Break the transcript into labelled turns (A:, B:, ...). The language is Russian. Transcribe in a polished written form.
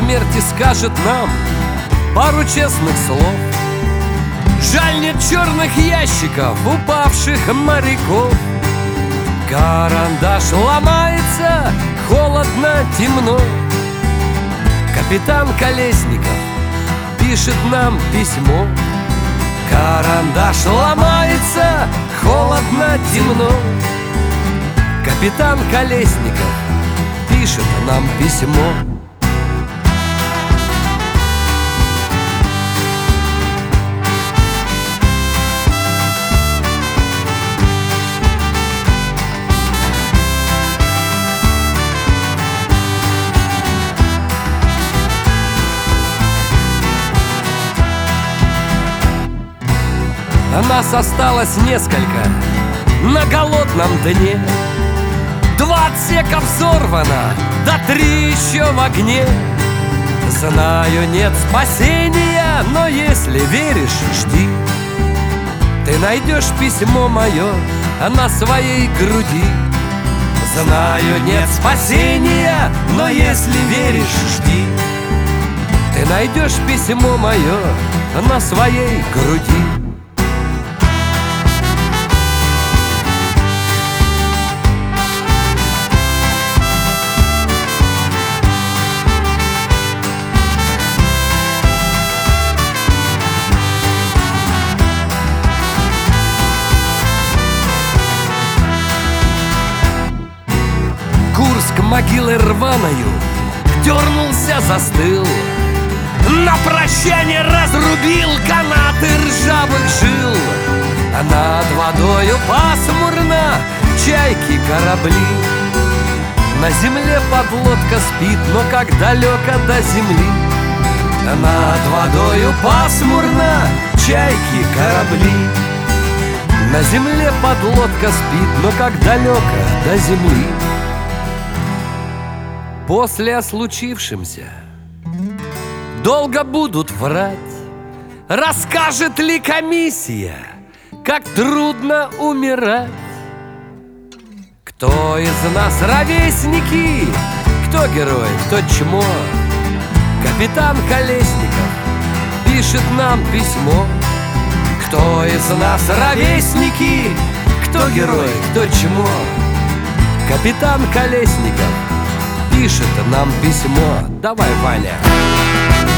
A: смерти скажет нам пару честных слов. Жаль, нет черных ящиков упавших моряков. Карандаш ломается, холодно, темно. Капитан Колесников пишет нам письмо. Карандаш ломается, холодно, темно. Капитан Колесников пишет нам письмо. Нас осталось несколько на голодном дне. 2 отсека взорвано, да 3 еще в огне. Знаю, нет спасения, но если веришь, жди. Ты найдешь письмо мое на своей груди. Знаю, нет спасения, но если веришь, жди. Ты найдешь письмо мое на своей груди. Курск могилой рваною дернулся, застыл. На прощание разрубил канаты ржавых жил. А над водою пасмурно чайки, корабли. На земле подлодка спит, но как далеко до земли. А над водою пасмурно чайки, корабли. На земле подлодка спит, но как далеко до земли. После о случившемся долго будут врать. Расскажет ли комиссия, как трудно умирать? Кто из нас ровесники, кто герой, кто чмо? Капитан Колесников пишет нам письмо. Кто из нас ровесники, кто герой, кто чмо? Капитан Колесников пишет нам письмо. Давай, Ваня.